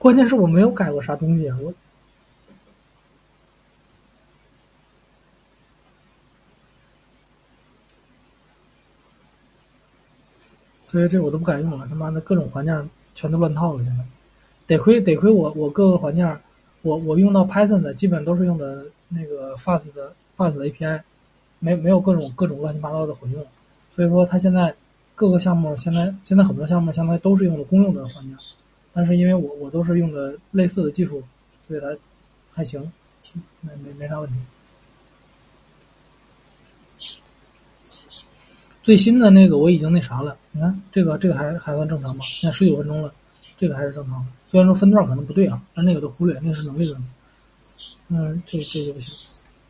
关键是我没有改过啥东西啊，所以这我都不敢用了，他妈的各种环境全都乱套了，现在得亏我各个环境，我用到 Python 的基本都是用的那个 Fast API，没有各种乱七八糟的混用，所以说它现在各个项目现在很多项目相当于都是用的公用的环境，但是因为我都是用的类似的技术，所以它还行，没啥问题。最新的那个我已经那啥了，你看这个还算正常吧？现在19分钟了，这个还是正常的。虽然说分段可能不对啊，但那个都忽略，那个是能力的问题。这就不行。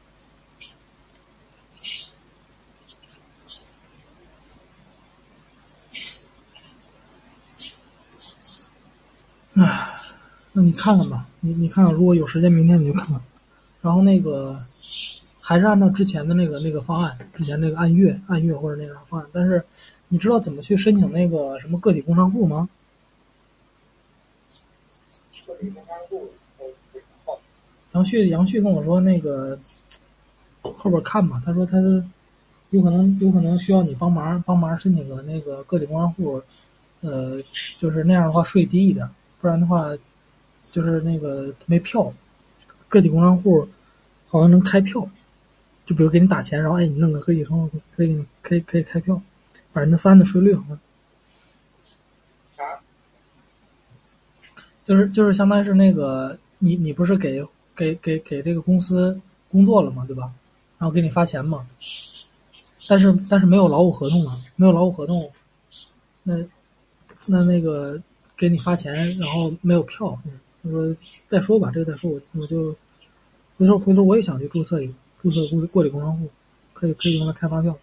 唉，那你看看吧，你看看，如果有时间，明天你就看看。然后那个还是按照之前的那个方案，之前那个按月或者那个方案。但是你知道怎么去申请那个什么个体工商户吗？杨旭跟我说那个后边看吧，他说他有可能需要你帮忙申请个那个个体工商户，就是那样的话税低一点，不然的话就是那个没票，个体工商户好像能开票，就比如给你打钱，然后哎你弄个个体工商户可以开票3%的税率好像。就是相当于是那个你不是给这个公司工作了嘛，对吧？然后给你发钱嘛，但是没有劳务合同啊，没有劳务合同，那那个给你发钱，然后没有票，他说再说吧，这个再说，我就回头我也想去注册过里工商户，可以用来开发票，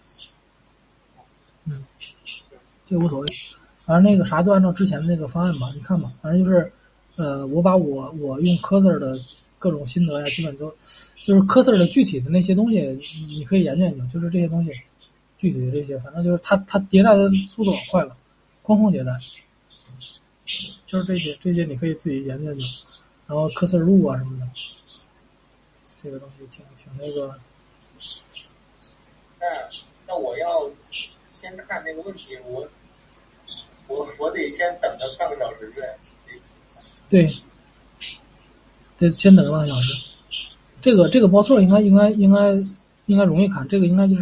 嗯，这无所谓，反正那个啥就按照之前的那个方案吧，你看吧，反正就是，我把我用 Cursor 的各种心得呀，基本都就是 Cursor 的具体的那些东西，你可以研究研究，就是这些东西，具体的这些，反正就是它迭代的速度老快了，哐哐迭代，就是这些你可以自己研究研究，然后 Cursor 入啊什么的，这个东西挺那个。 那我要先看那个问题，我得先等个半个小时对，得先等个半个小时。这个报错应该容易砍，这个应该就是